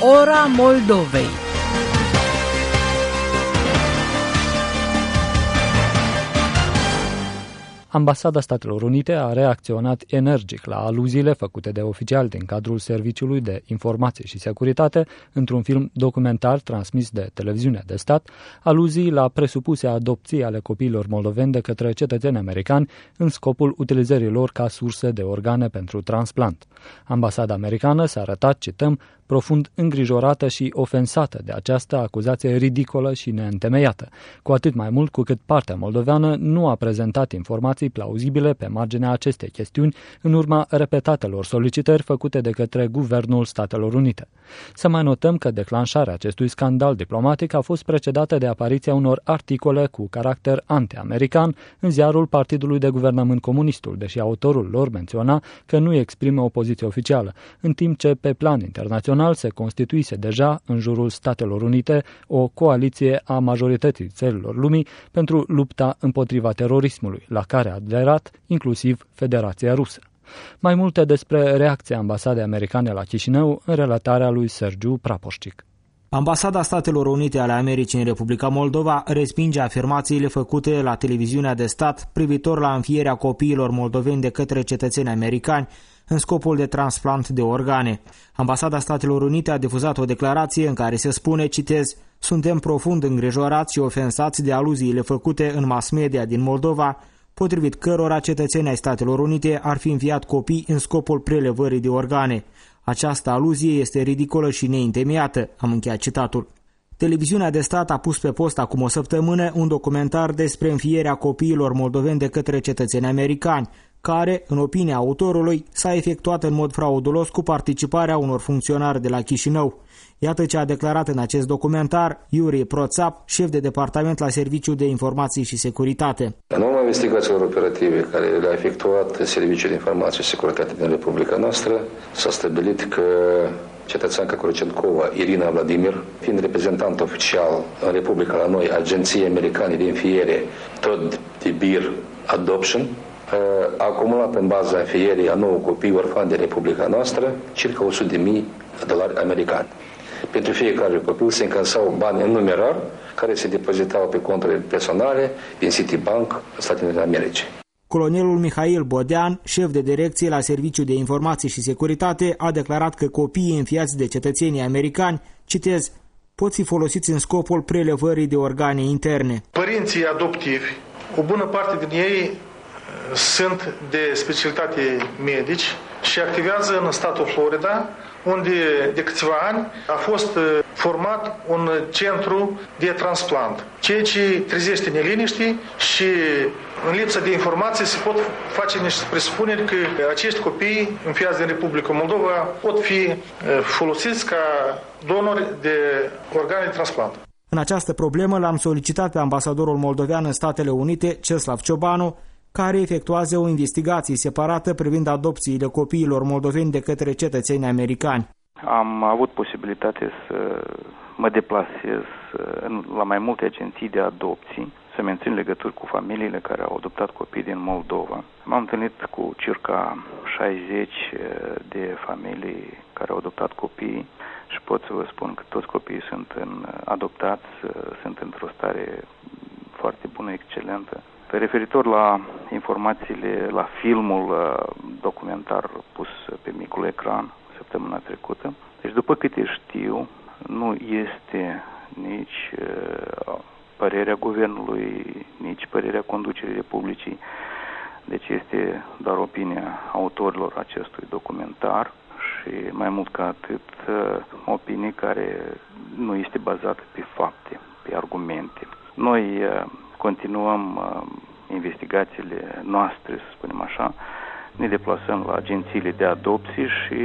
Ora Moldovei. Ambasada Statelor Unite a reacționat energic la aluziile făcute de oficiali din cadrul Serviciului de Informație și Securitate într-un film documentar transmis de televiziunea de stat, aluzii la presupuse adopții ale copiilor moldoveni de către cetățeni americani în scopul utilizării lor ca surse de organe pentru transplant. Ambasada americană s-a arătat, cităm, profund îngrijorată și ofensată de această acuzație ridicolă și neîntemeiată, cu atât mai mult cu cât partea moldoveană nu a prezentat informații plauzibile pe marginea acestei chestiuni în urma repetatelor solicitări făcute de către Guvernul Statelor Unite. Să mai notăm că declanșarea acestui scandal diplomatic a fost precedată de apariția unor articole cu caracter anti-american în ziarul Partidului de Guvernământ Comunistul, deși autorul lor menționa că nu exprimă o poziție oficială, în timp ce pe plan internațional se constituise deja în jurul Statelor Unite o coaliție a majorității țărilor lumii pentru lupta împotriva terorismului, la care a aderat inclusiv Federația Rusă. Mai multe despre reacția ambasadei americane la Chișinău în relatarea lui Sergiu Prapoșcic. Ambasada Statelor Unite ale Americii în Republica Moldova respinge afirmațiile făcute la televiziunea de stat privitor la înfierea copiilor moldoveni de către cetățeni americani în scopul de transplant de organe. Ambasada Statelor Unite a difuzat o declarație în care se spune, citez, "Suntem profund îngrijorați și ofensați de aluziile făcute în mass media din Moldova, potrivit cărora cetățenii ai Statelor Unite ar fi înviat copii în scopul prelevării de organe. Această aluzie este ridicolă și neîntemeiată", am încheiat citatul. Televiziunea de stat a pus pe post acum o săptămână un documentar despre înfierea copiilor moldoveni de către cetățeni americani, care, în opinia autorului, s-a efectuat în mod fraudulos cu participarea unor funcționari de la Chișinău. Iată ce a declarat în acest documentar Iurie Proțap, șef de departament la Serviciul de Informații și Securitate. În urma investigațiilor operative care le-a efectuat Serviciul de Informații și Securitate din Republica noastră, s-a stabilit că cetățeanca Corocencova, Irina Vladimir, fiind reprezentant oficial în Republica la noi, Agenției Americane de Înfiere, Todd de Beer Adoption, a acumulat în baza înfierii a 9 copii orfani de Republica noastră circa $100.000 americani. Pentru fiecare copil se încasau bani în numerar care se depozitau pe conturile personale din Citibank, Statele Unite ale Americii. Colonelul Mihail Bodean, șef de direcție la Serviciul de Informații și Securitate, a declarat că copiii înfiați de cetățenii americani, citez, pot fi folosiți în scopul prelevării de organe interne. Părinții adoptivi, o bună parte din ei sunt de specialitate medici și activează în statul Florida, unde de câțiva ani a fost format un centru de transplant, ceea ce trezește neliniști și în lipsă de informații se pot face niște presupuneri că acești copii înfiați din Republica Moldova pot fi folosiți ca donori de organe de transplant. În această problemă l-am solicitat pe ambasadorul moldovean în Statele Unite, Ceslav Ciobanu, care efectuează o investigație separată privind adopțiile copiilor moldoveni de către cetățeni americani. Am avut posibilitate să mă deplasez la mai multe agenții de adopții, să mențin legături cu familiile care au adoptat copii din Moldova. M-am întâlnit cu circa 60 de familii care au adoptat copii și pot să vă spun că toți copiii sunt adoptați, sunt într-o stare foarte bună, excelentă. Referitor la informațiile, la filmul documentar pus pe micul ecran săptămâna trecută, deci după câte știu, nu este nici părerea guvernului, nici părerea conducerii Republicii, deci este doar opinia autorilor acestui documentar și mai mult ca atât, opinie care nu este bazată pe fapte, pe argumente. Noi continuăm investigațiile noastre, să spunem așa, ne deplasăm la agențiile de adopții și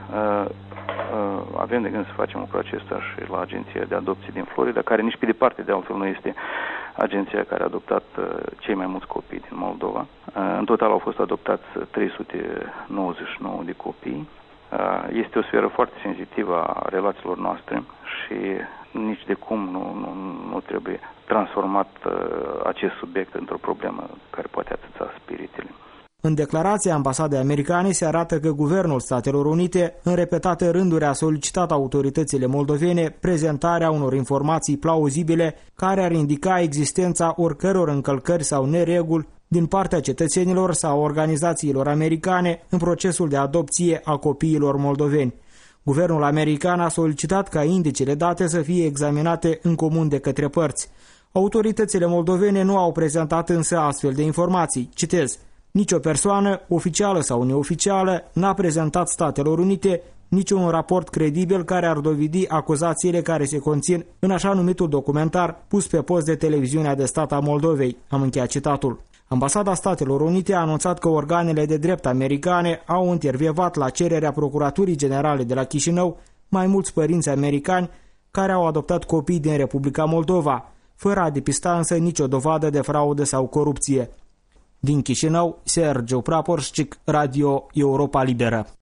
avem de gând să facem lucrul acesta și la agenția de adopții din Florida, care nici pe departe de altfel nu este agenția care a adoptat cei mai mulți copii din Moldova. În total au fost adoptați 399 de copii. Este o sferă foarte senzitivă a relațiilor noastre și nici de cum nu trebuie transformat acest subiect într-o problemă care poate atâța spiritele. În declarația ambasadei americane se arată că Guvernul Statelor Unite în repetate rânduri a solicitat autoritățile moldovene prezentarea unor informații plauzibile care ar indica existența oricăror încălcări sau nereguli din partea cetățenilor sau organizațiilor americane în procesul de adopție a copiilor moldoveni. Guvernul american a solicitat ca indicele date să fie examinate în comun de către părți. Autoritățile moldovene nu au prezentat însă astfel de informații. Citez: nicio persoană, oficială sau neoficială, n-a prezentat Statelor Unite niciun raport credibil care ar dovedi acuzațiile care se conțin în așa numitul documentar pus pe post de televiziunea de stat a Moldovei. Am încheiat citatul. Ambasada Statelor Unite a anunțat că organele de drept americane au intervievat la cererea Procuraturii Generale de la Chișinău mai mulți părinți americani care au adoptat copii din Republica Moldova, fără a depista însă nicio dovadă de fraudă sau corupție. Din Chișinău, Sergiu Praporșcic, Radio Europa Liberă.